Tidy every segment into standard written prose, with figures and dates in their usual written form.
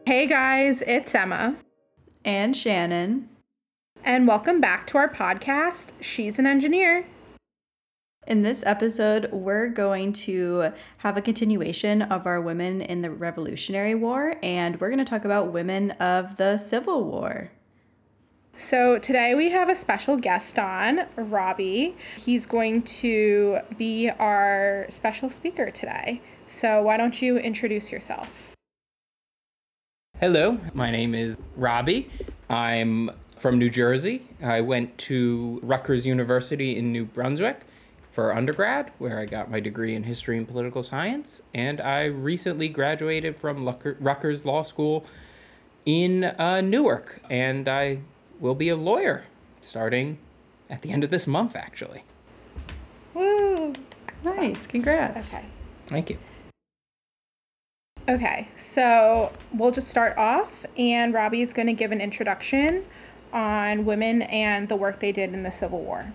Hey guys, it's Emma. And Shannon. And welcome back to our podcast, She's an Engineer. In this episode, we're going to have a continuation of our women in the Revolutionary War, and we're going to talk about women of the Civil War. So today we have a special guest on, Robbie. He's going to be our special speaker today. So why don't you introduce yourself? Hello, my name is Robbie. I'm from New Jersey. I went to Rutgers University in New Brunswick for undergrad, where I got my degree in history and political science. And I recently graduated from Rutgers Law School in Newark. And I will be a lawyer starting at the end of this month, actually. Woo! Nice, congrats. Okay. Thank you. Okay, so we'll just start off, and Robbie is going to give an introduction on women and the work they did in the Civil War.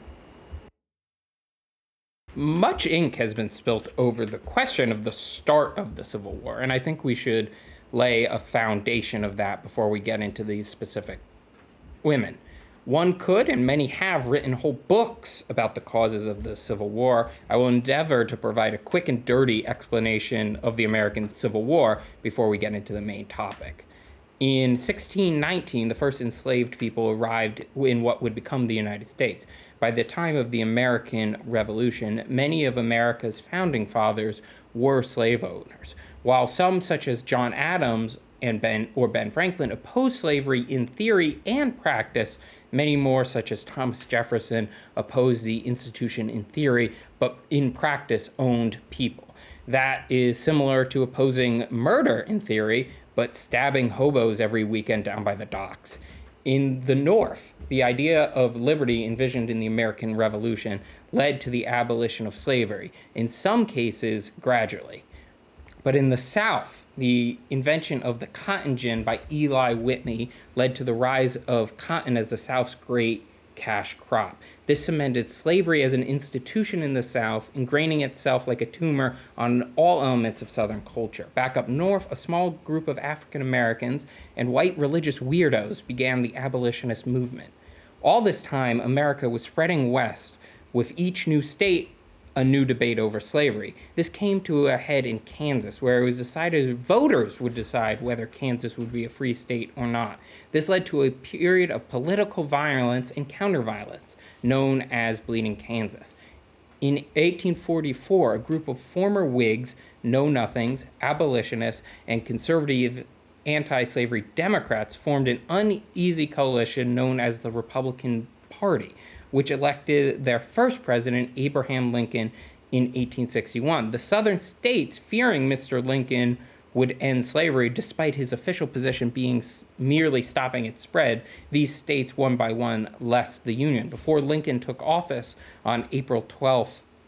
Much ink has been spilt over the question of the start of the Civil War, and I think we should lay a foundation of that before we get into these specific women. One could, and many have, written whole books about the causes of the Civil War. I will endeavor to provide a quick and dirty explanation of the American Civil War before we get into the main topic. In 1619, the first enslaved people arrived in what would become the United States. By the time of the American Revolution, many of America's founding fathers were slave owners, while some, such as John Adams and Ben Franklin, opposed slavery in theory and practice. Many more, such as Thomas Jefferson, opposed the institution in theory, but in practice owned people. That is similar to opposing murder in theory, but stabbing hobos every weekend down by the docks. In the North, the idea of liberty envisioned in the American Revolution led to the abolition of slavery, in some cases gradually. But in the South, the invention of the cotton gin by Eli Whitney led to the rise of cotton as the South's great cash crop. This cemented slavery as an institution in the South, ingraining itself like a tumor on all elements of Southern culture. Back up north, a small group of African Americans and white religious weirdos began the abolitionist movement. All this time, America was spreading west, with each new state a new debate over slavery. This came to a head in Kansas, where it was decided voters would decide whether Kansas would be a free state or not. This led to a period of political violence and counter-violence, known as Bleeding Kansas. In 1844, a group of former Whigs, Know-Nothings, abolitionists, and conservative anti-slavery Democrats formed an uneasy coalition known as the Republican Party, which elected their first president, Abraham Lincoln, in 1861. The Southern states, fearing Mr. Lincoln would end slavery despite his official position being merely stopping its spread, these states one by one left the Union. Before Lincoln took office on April 12,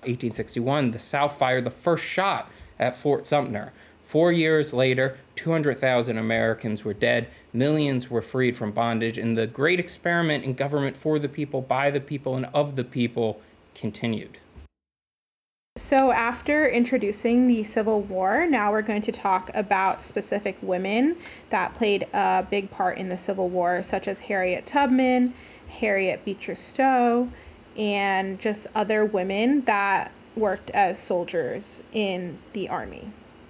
1861, the South fired the first shot at Fort Sumter. 4 years later, 200,000 Americans were dead, millions were freed from bondage, and the great experiment in government for the people, by the people, and of the people continued. So after introducing the Civil War, now we're going to talk about specific women that played a big part in the Civil War, such as Harriet Tubman, Harriet Beecher Stowe, and just other women that worked as soldiers in the army.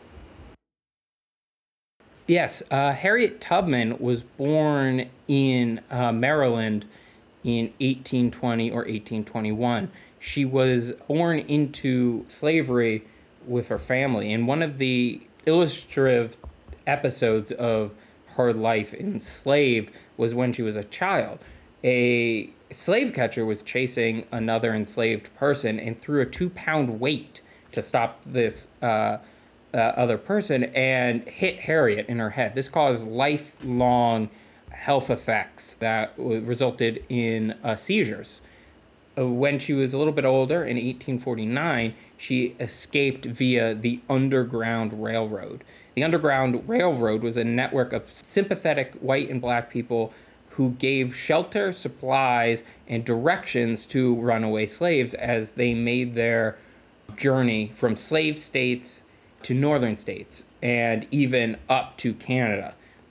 Yes, Harriet Tubman was born in Maryland in 1820 or 1821. She was born into slavery with her family, and one of the illustrative episodes of her life enslaved was when she was a child. A slave catcher was chasing another enslaved person and threw a 2-pound weight to stop this other person and hit Harriet in her head. This caused lifelong health effects that resulted in seizures. When she was a little bit older, in 1849, she escaped via the Underground Railroad. The Underground Railroad was a network of sympathetic white and black people who gave shelter, supplies, and directions to runaway slaves as they made their journey from slave states to northern states and even up to Canada,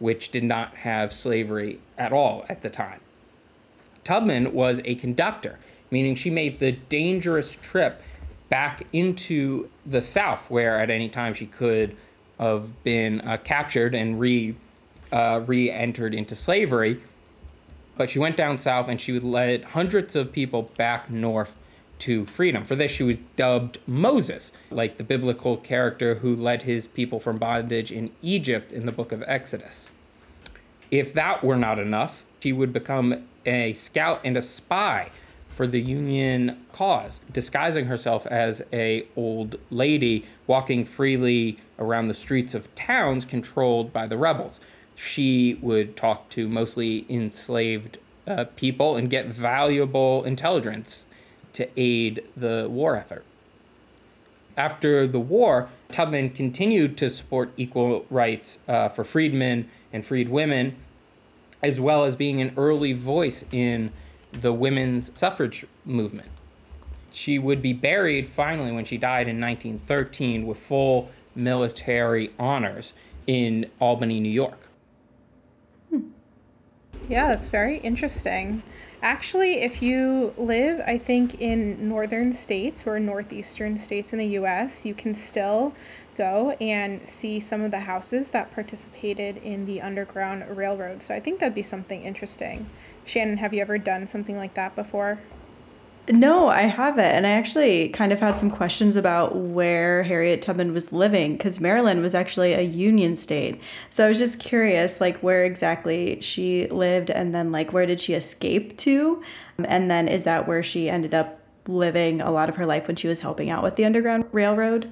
which did not have slavery at all at the time. Tubman was a conductor, meaning she made the dangerous trip back into the South, where at any time she could have been captured and re-entered into slavery. But she went down south and she led hundreds of people back north to freedom. For this, she was dubbed Moses, like the biblical character who led his people from bondage in Egypt in the book of Exodus. If that were not enough, she would become a scout and a spy for the Union cause, disguising herself as an old lady, walking freely around the streets of towns controlled by the rebels. She would talk to mostly enslaved people and get valuable intelligence to aid the war effort. After the war, Tubman continued to support equal rights for freedmen and freed women, as well as being an early voice in the women's suffrage movement. She would be buried finally when she died in 1913 with full military honors in Albany, New York. Yeah, that's very interesting. Actually, if you live, I think, in northern states or northeastern states in the U.S., you can still go and see some of the houses that participated in the Underground Railroad. So I think that'd be something interesting. Shannon, have you ever done something like that before? No, I haven't. And I actually kind of had some questions about where Harriet Tubman was living, because Maryland was actually a Union state. So I was just curious, like, where exactly she lived, and then, like, where did she escape to? And then is that where she ended up living a lot of her life when she was helping out with the Underground Railroad?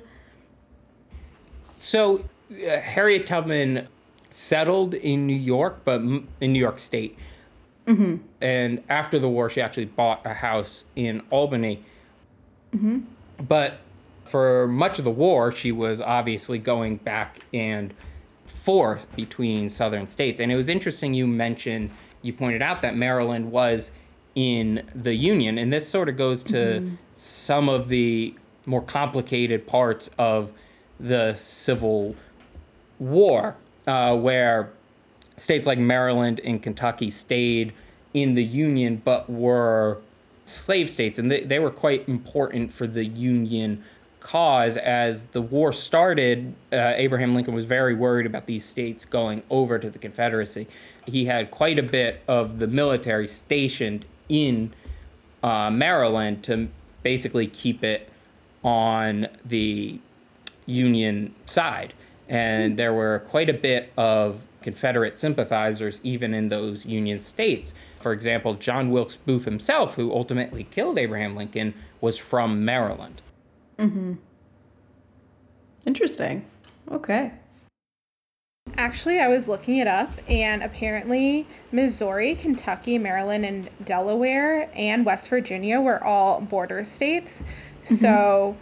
So Harriet Tubman settled in New York, but in New York State. Mm-hmm. And after the war, she actually bought a house in Albany. Mm-hmm. But for much of the war, she was obviously going back and forth between southern states. And it was interesting you pointed out that Maryland was in the Union. And this sort of goes to some of the more complicated parts of the Civil War, where states like Maryland and Kentucky stayed in the Union but were slave states, and they were quite important for the Union cause. As the war started, Abraham Lincoln was very worried about these states going over to the Confederacy. He had quite a bit of the military stationed in Maryland to basically keep it on the Union side. And there were quite a bit of Confederate sympathizers even in those Union states. For example, John Wilkes Booth himself, who ultimately killed Abraham Lincoln, was from Maryland. Mm-hmm. Interesting. Okay. Actually, I was looking it up, and apparently Missouri, Kentucky, Maryland, and Delaware, and West Virginia were all border states. Mm-hmm. So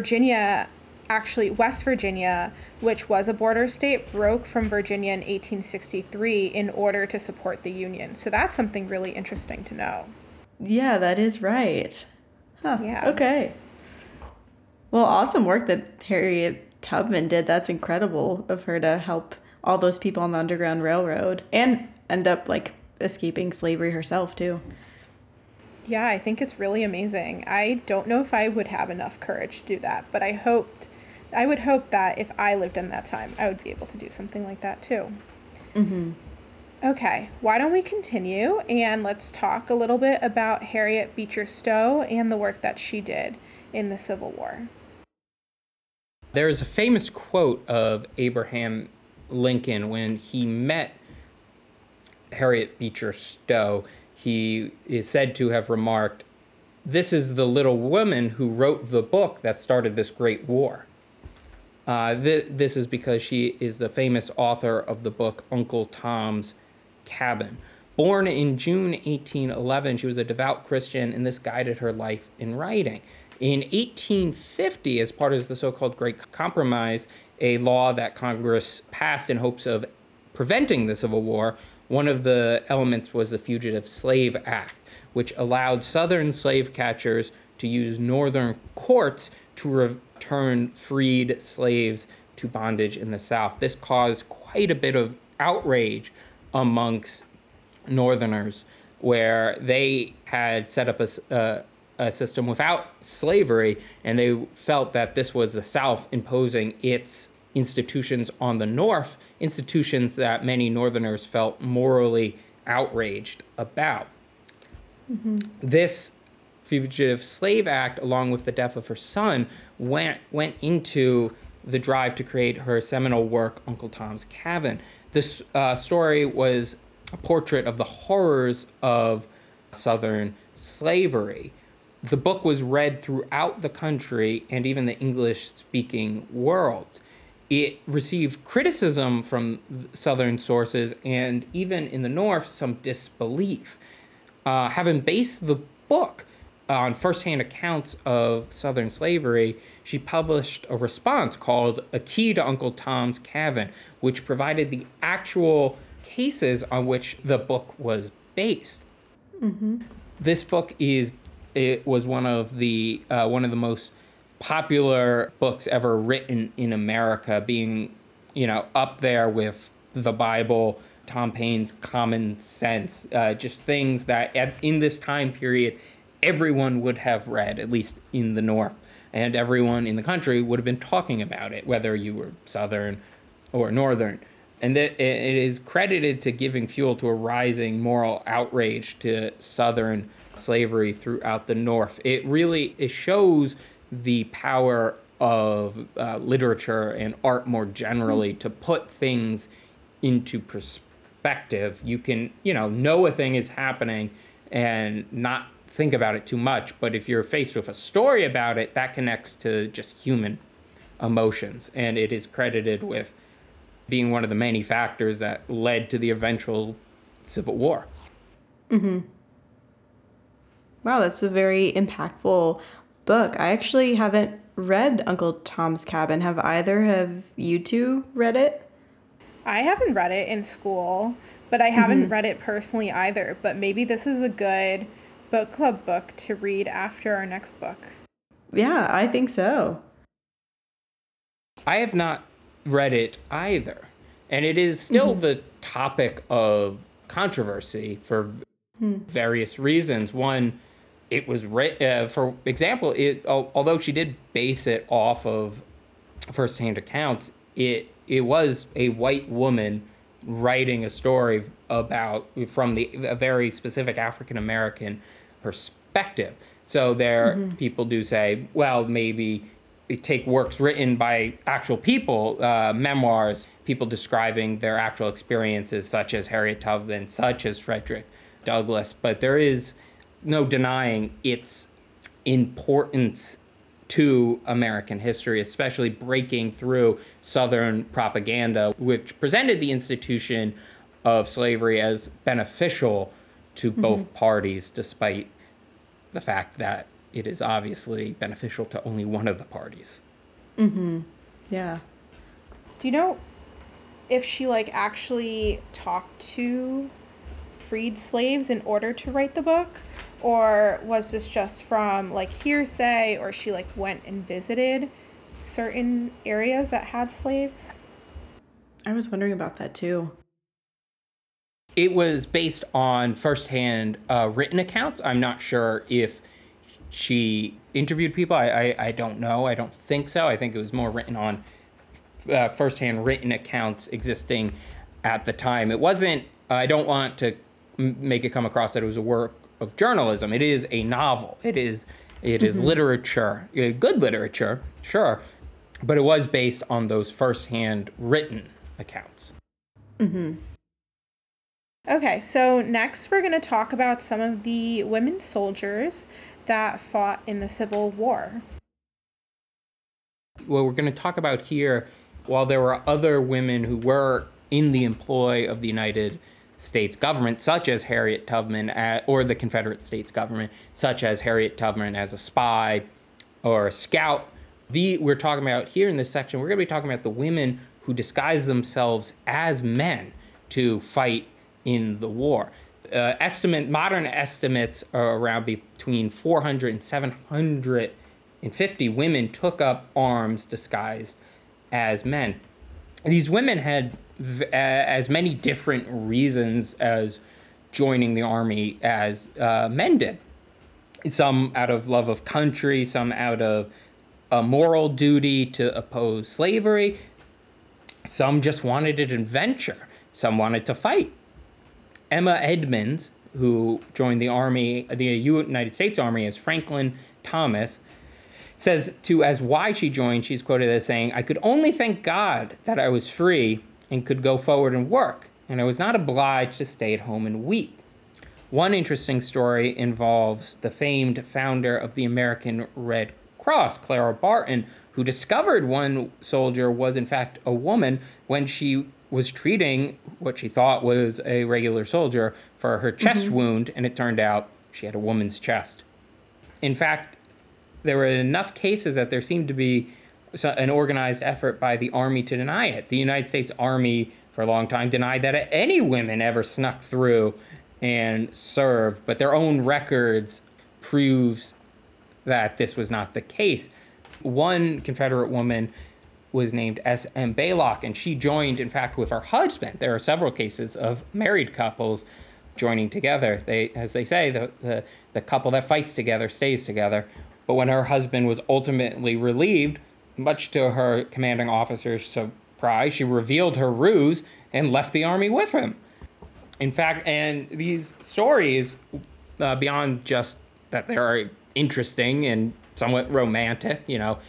West Virginia, which was a border state, broke from Virginia in 1863 in order to support the Union. So that's something really interesting to know. Yeah, that is right. Huh. Yeah. Okay. Well, awesome work that Harriet Tubman did. That's incredible of her to help all those people on the Underground Railroad and end up, like, escaping slavery herself, too. Yeah, I think it's really amazing. I don't know if I would have enough courage to do that, but I would hope that if I lived in that time, I would be able to do something like that too. Mm-hmm. Okay, why don't we continue and let's talk a little bit about Harriet Beecher Stowe and the work that she did in the Civil War. There is a famous quote of Abraham Lincoln when he met Harriet Beecher Stowe. He is said to have remarked, "This is the little woman who wrote the book that started this great war." This is because she is the famous author of the book Uncle Tom's Cabin. Born in June 1811, she was a devout Christian, and this guided her life in writing. In 1850, as part of the so-called Great Compromise, a law that Congress passed in hopes of preventing the Civil War, one of the elements was the Fugitive Slave Act, which allowed Southern slave catchers to use Northern courts to return freed slaves to bondage in the South. This caused quite a bit of outrage amongst Northerners, where they had set up a system without slavery, and they felt that this was the South imposing its institutions on the North, institutions that many Northerners felt morally outraged about. This Fugitive Slave Act, along with the death of her son, went into the drive to create her seminal work, Uncle Tom's Cabin. This story was a portrait of the horrors of Southern slavery. The book was read throughout the country and even the English-speaking world. It received criticism from Southern sources and even in the North, some disbelief. Having based the book on firsthand accounts of Southern slavery, she published a response called A Key to Uncle Tom's Cabin, which provided the actual cases on which the book was based. This book was one of the most popular books ever written in America, being, up there with the Bible, Tom Paine's Common Sense, just things that in this time period, everyone would have read, at least in the North, and everyone in the country would have been talking about it, whether you were Southern or Northern. And it is credited to giving fuel to a rising moral outrage to Southern slavery throughout the North. It shows the power of literature and art more generally to put things into perspective. You can, know a thing is happening and not think about it too much, but if you're faced with a story about it, that connects to just human emotions, and it is credited with being one of the many factors that led to the eventual Civil War. Wow, that's a very impactful book. I actually haven't read Uncle Tom's Cabin. Have you two read it? I haven't read it in school, but I haven't read it personally either. But maybe this is a good book club book to read after our next book. Yeah, I think so. I have not read it either. And it is still the topic of controversy for various reasons. One, it was for example, although she did base it off of firsthand accounts, it was a white woman writing a story from a very specific African American perspective. So people do say, well, maybe take works written by actual people, memoirs, people describing their actual experiences, such as Harriet Tubman, such as Frederick Douglass. But there is no denying its importance to American history, especially breaking through Southern propaganda, which presented the institution of slavery as beneficial to both parties, despite the fact that it is obviously beneficial to only one of the parties. Yeah. Do you know if she actually talked to freed slaves in order to write the book? Or was this just from hearsay, or she went and visited certain areas that had slaves? I was wondering about that too. It was based on firsthand written accounts. I'm not sure if she interviewed people. I don't know. I don't think so. I think it was more written on firsthand written accounts existing at the time. It wasn't, I don't want to make it come across that it was a work of journalism. It is a novel. It is literature, good literature, sure, but it was based on those firsthand written accounts. Okay, so next we're going to talk about some of the women soldiers that fought in the Civil War. What we're going to talk about here, while there were other women who were in the employ of the United States government, such as Harriet Tubman, or the Confederate States government, such as Harriet Tubman as a spy or a scout, we're talking about here in this section, we're going to be talking about the women who disguised themselves as men to fight in the war. Modern estimates are around between 400 and 750 women took up arms disguised as men. These women had as many different reasons as joining the army as men did. Some out of love of country, some out of a moral duty to oppose slavery. Some just wanted an adventure. Some wanted to fight. Emma Edmonds, who joined the Army, the United States Army, as Franklin Thomas, says as why she joined, she's quoted as saying, "I could only thank God that I was free and could go forward and work, and I was not obliged to stay at home and weep." One interesting story involves the famed founder of the American Red Cross, Clara Barton, who discovered one soldier was in fact a woman when she was treating what she thought was a regular soldier for her chest wound, and it turned out she had a woman's chest. In fact, there were enough cases that there seemed to be an organized effort by the Army to deny it. The United States Army, for a long time, denied that any women ever snuck through and served, but their own records proves that this was not the case. One Confederate woman was named S.M. Baylock, and she joined, in fact, with her husband. There are several cases of married couples joining together. As they say, the couple that fights together stays together. But when her husband was ultimately relieved, much to her commanding officer's surprise, she revealed her ruse and left the army with him. In fact, and these stories, beyond just that they are interesting and somewhat romantic,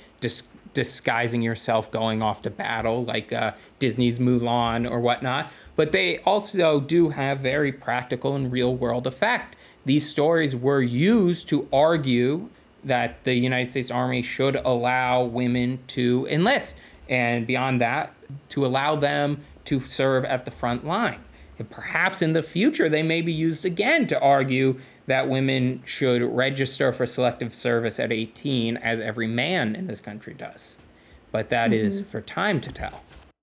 disguising yourself going off to battle like Disney's Mulan or whatnot, but they also do have very practical and real world effect. These stories were used to argue that the United States Army should allow women to enlist, and beyond that, to allow them to serve at the front line. And perhaps in the future, they may be used again to argue that women should register for selective service at 18, as every man in this country does. But that is for time to tell.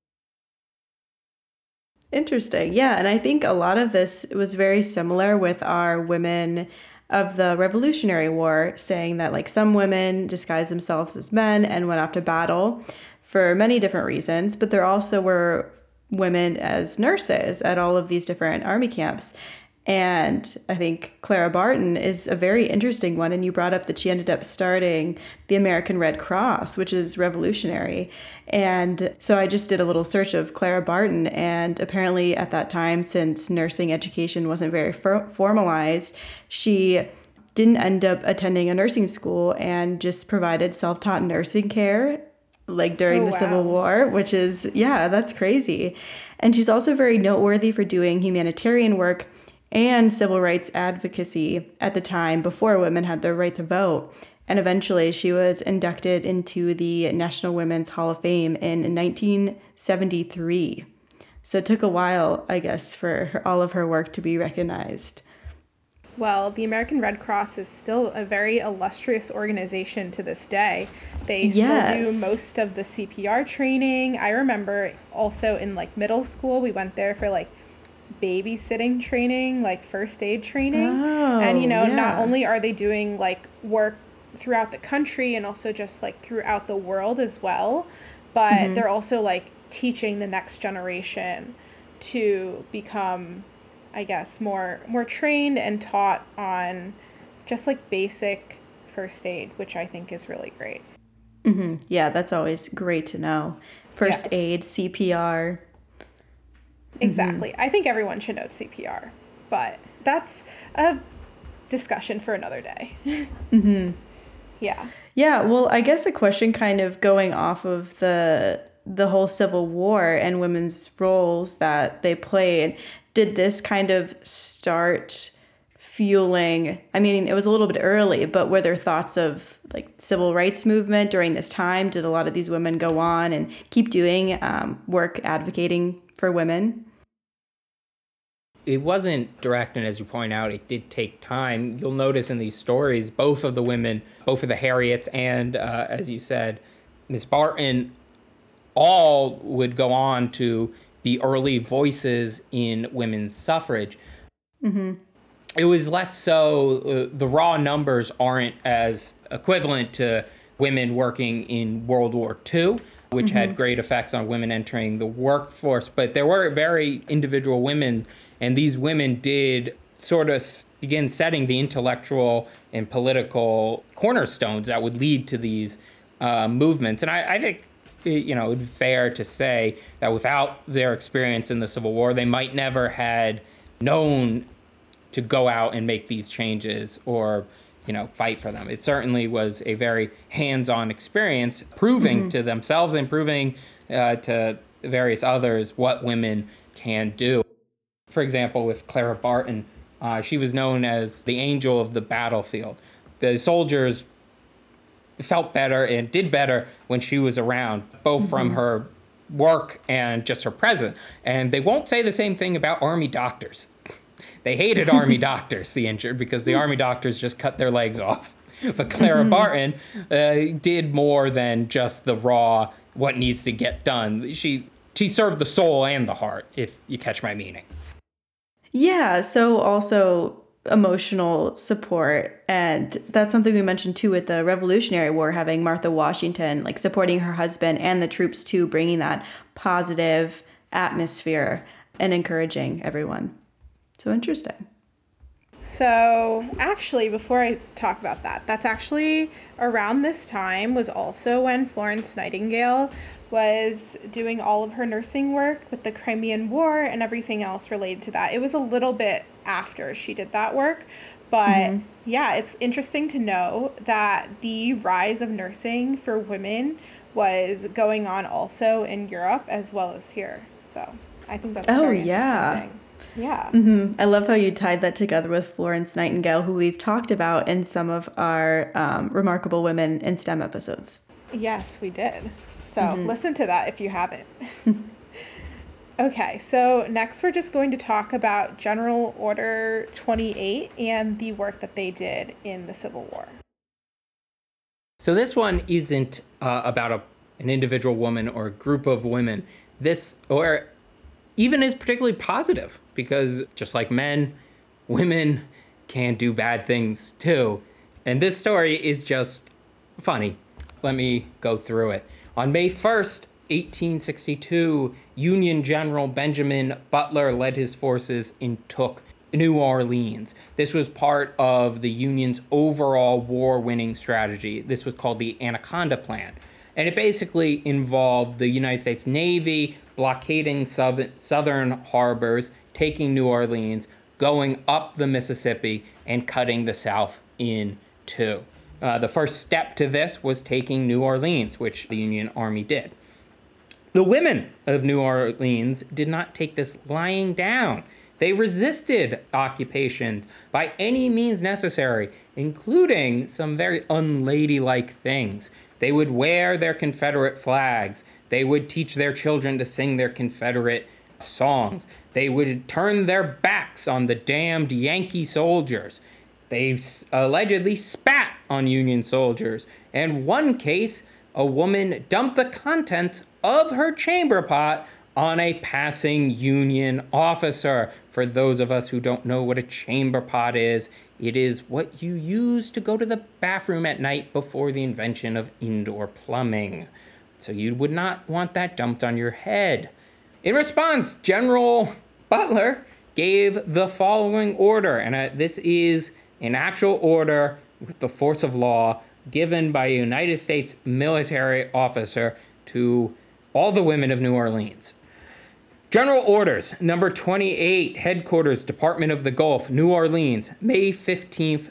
Interesting. Yeah, and I think a lot of this was very similar with our women of the Revolutionary War, saying that like some women disguised themselves as men and went off to battle for many different reasons, but there also were women as nurses at all of these different army camps. And I think Clara Barton is a very interesting one. And you brought up that she ended up starting the American Red Cross, which is revolutionary. And so I just did a little search of Clara Barton. And apparently at that time, since nursing education wasn't very formalized, she didn't end up attending a nursing school and just provided self-taught nursing care like during the Civil War, which is, yeah, that's crazy. And she's also very noteworthy for doing humanitarian work and civil rights advocacy at the time before women had the right to vote. And eventually she was inducted into the National Women's Hall of Fame in 1973. So it took a while, I guess, for all of her work to be recognized. Well, the American Red Cross is still a very illustrious organization to this day. They still do most of the CPR training. I remember also in like middle school, we went there for like babysitting training, like first aid training. And, not only are they doing like work throughout the country and also just like throughout the world as well, but they're also like teaching the next generation to become, I guess, more trained and taught on just like basic first aid, which I think is really great. Yeah, that's always great to know. First aid, CPR. Exactly. I think everyone should know CPR, but that's a discussion for another day. Yeah. Yeah, well, I guess a question kind of going off of the whole Civil War and women's roles that they played, did this kind of start fueling, I mean, it was a little bit early, but were there thoughts of like civil rights movement during this time? Did a lot of these women go on and keep doing work advocating for women? It wasn't direct, and as you point out, it did take time. You'll notice in these stories, both of the women, both of the Harriets and, as you said, Miss Barton, all would go on to be early voices in women's suffrage. It was less so, the raw numbers aren't as equivalent to women working in World War II, which had great effects on women entering the workforce. But there were very individual women, and these women did sort of begin setting the intellectual and political cornerstones that would lead to these movements. And I think, it's fair to say that without their experience in the Civil War, they might never had known to go out and make these changes or, fight for them. It certainly was a very hands-on experience, proving to themselves and proving to various others what women can do. For example, with Clara Barton, she was known as the angel of the battlefield. The soldiers felt better and did better when she was around, both from her work and just her presence. And they won't say the same thing about Army doctors. They hated Army doctors, the injured, because the Army doctors just cut their legs off. But Clara Barton did more than just the raw, what needs to get done. She served the soul and the heart, if you catch my meaning. Yeah, so also emotional support. And that's something we mentioned too with the Revolutionary War, having Martha Washington, like supporting her husband and the troops too, bringing that positive atmosphere and encouraging everyone. So interesting. So actually, before I talk about that, that's actually around this time was also when Florence Nightingale was doing all of her nursing work with the Crimean War and everything else related to that. It was a little bit after she did that work, but yeah, it's interesting to know that the rise of nursing for women was going on also in Europe as well as here. So I think that's a very interesting thing. Yeah. I love how you tied that together with Florence Nightingale, who we've talked about in some of our Remarkable Women in STEM episodes. Yes, we did. So listen to that if you haven't. Okay, so next we're just going to talk about General Order 28 and the work that they did in the Civil War. So this one isn't about an individual woman or a group of women. This, or even is particularly positive, because just like men, women can do bad things too. And this story is just funny. Let me go through it. On May 1st, 1862, Union General Benjamin Butler led his forces and took New Orleans. This was part of the Union's overall war-winning strategy. This was called the Anaconda Plan. And it basically involved the United States Navy blockading southern harbors, taking New Orleans, going up the Mississippi, and cutting the South in two. The first step to this was taking New Orleans, which the Union Army did. The women of New Orleans did not take this lying down. They resisted occupation by any means necessary, including some very unladylike things. They would wear their Confederate flags. They would teach their children to sing their Confederate songs. They would turn their backs on the damned Yankee soldiers. They allegedly spat on Union soldiers. In one case, a woman dumped the contents of her chamber pot on a passing Union officer. For those of us who don't know what a chamber pot is, it is what you use to go to the bathroom at night before the invention of indoor plumbing. So you would not want that dumped on your head. In response, General Butler gave the following order, and this is an actual order with the force of law given by a United States military officer to all the women of New Orleans. General Orders, number 28, Headquarters, Department of the Gulf, New Orleans, May 15th,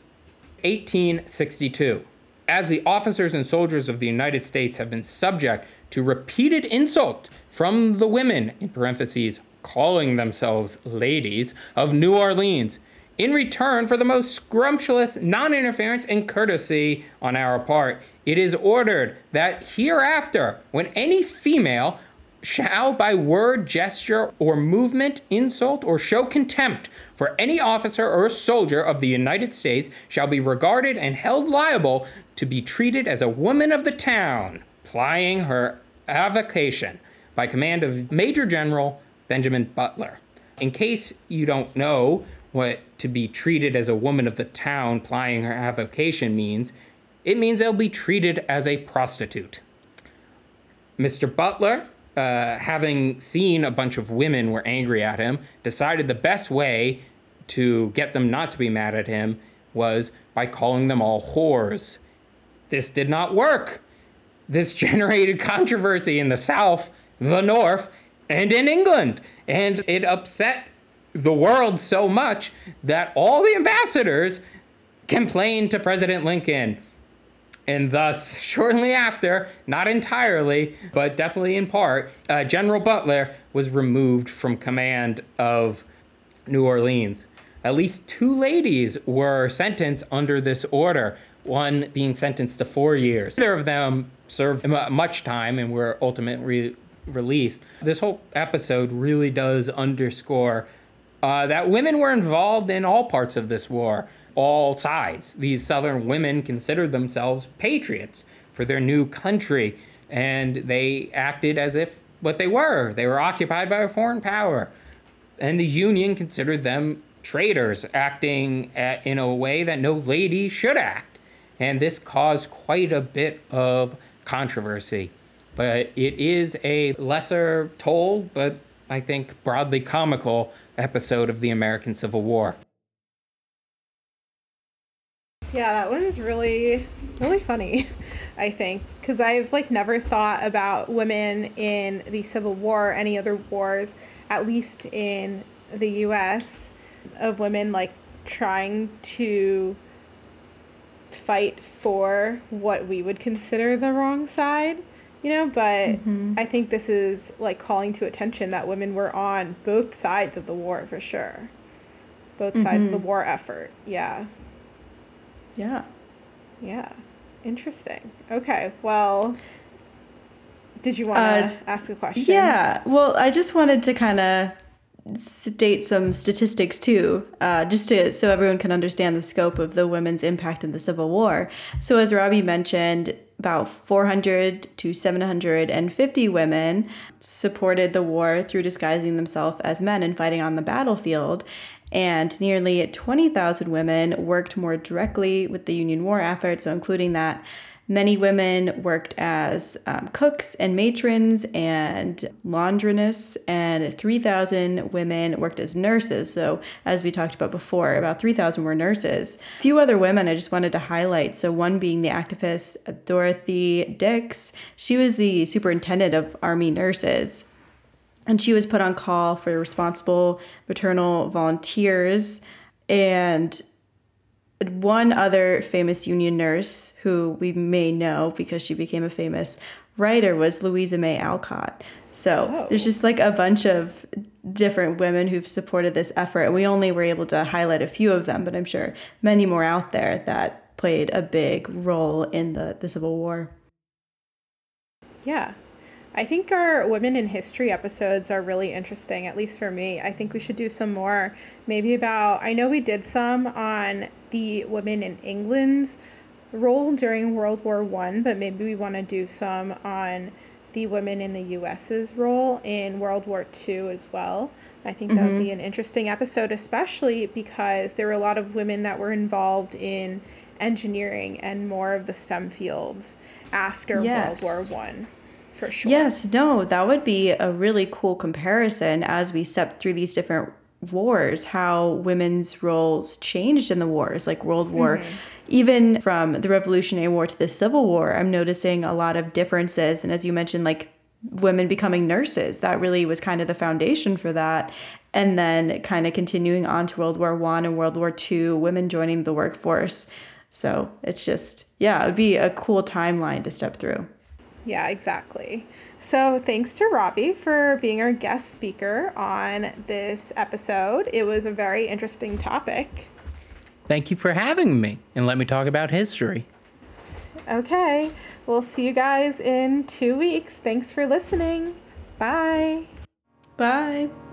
1862. As the officers and soldiers of the United States have been subject to repeated insult from the women, in parentheses, calling themselves ladies, of New Orleans, in return for the most scrumptious non-interference and courtesy on our part, it is ordered that hereafter, when any female shall by word, gesture, or movement insult or show contempt for any officer or soldier of the United States shall be regarded and held liable to be treated as a woman of the town, plying her avocation, by command of Major General Benjamin Butler. In case you don't know what to be treated as a woman of the town plying her avocation means, it means they'll be treated as a prostitute. Mr. Butler, having seen a bunch of women were angry at him, decided the best way to get them not to be mad at him was by calling them all whores. This did not work. This generated controversy in the South, the North, and in England. And it upset the world so much that all the ambassadors complained to President Lincoln. And thus, shortly after, not entirely, but definitely in part, General Butler was removed from command of New Orleans. At least 2 ladies were sentenced under this order, one being sentenced to 4 years. Neither of them served much time and were ultimately released. This whole episode really does underscore that women were involved in all parts of this war, all sides. These Southern women considered themselves patriots for their new country, and they acted as if what they were. They were occupied by a foreign power, and the Union considered them traitors, acting in a way that no lady should act. And this caused quite a bit of controversy. But it is a lesser told, but I think broadly comical episode of the American Civil War. Yeah, that one's really, really funny, I think, because I've never thought about women in the Civil War or any other wars, at least in the U.S., of women trying to fight for what we would consider the wrong side, but I think this is calling to attention that women were on both sides of the war for sure. Both sides of the war effort. Yeah. Yeah. Yeah. Interesting. Okay. Well, did you want to ask a question? Yeah. Well, I just wanted to kind of state some statistics too, so everyone can understand the scope of the women's impact in the Civil War. So as Robbie mentioned, about 400 to 750 women supported the war through disguising themselves as men and fighting on the battlefield. And nearly 20,000 women worked more directly with the Union war effort, so including that. Many women worked as cooks and matrons and laundresses, and 3,000 women worked as nurses. So as we talked about before, about 3,000 were nurses. A few other women I just wanted to highlight. So one being the activist Dorothy Dix. She was the superintendent of Army nurses. And she was put on call for responsible maternal volunteers. And one other famous Union nurse who we may know because she became a famous writer was Louisa May Alcott. So there's just a bunch of different women who've supported this effort. And we only were able to highlight a few of them, but I'm sure many more out there that played a big role in the Civil War. Yeah. I think our Women in History episodes are really interesting, at least for me. I think we should do some more, maybe I know we did some on the women in England's role during World War I, but maybe we want to do some on the women in the U.S.'s role in World War II as well. I think that would be an interesting episode, especially because there were a lot of women that were involved in engineering and more of the STEM fields after World War I. For sure. Yes, no, that would be a really cool comparison as we step through these different wars, how women's roles changed in the wars, like World War. Even from the Revolutionary War to the Civil War, I'm noticing a lot of differences. And as you mentioned, women becoming nurses, that really was kind of the foundation for that. And then kind of continuing on to World War I and World War II, women joining the workforce. So it's just, it would be a cool timeline to step through. Yeah, exactly. So thanks to Robbie for being our guest speaker on this episode. It was a very interesting topic. Thank you for having me and let me talk about history. Okay, we'll see you guys in 2 weeks. Thanks for listening. Bye. Bye.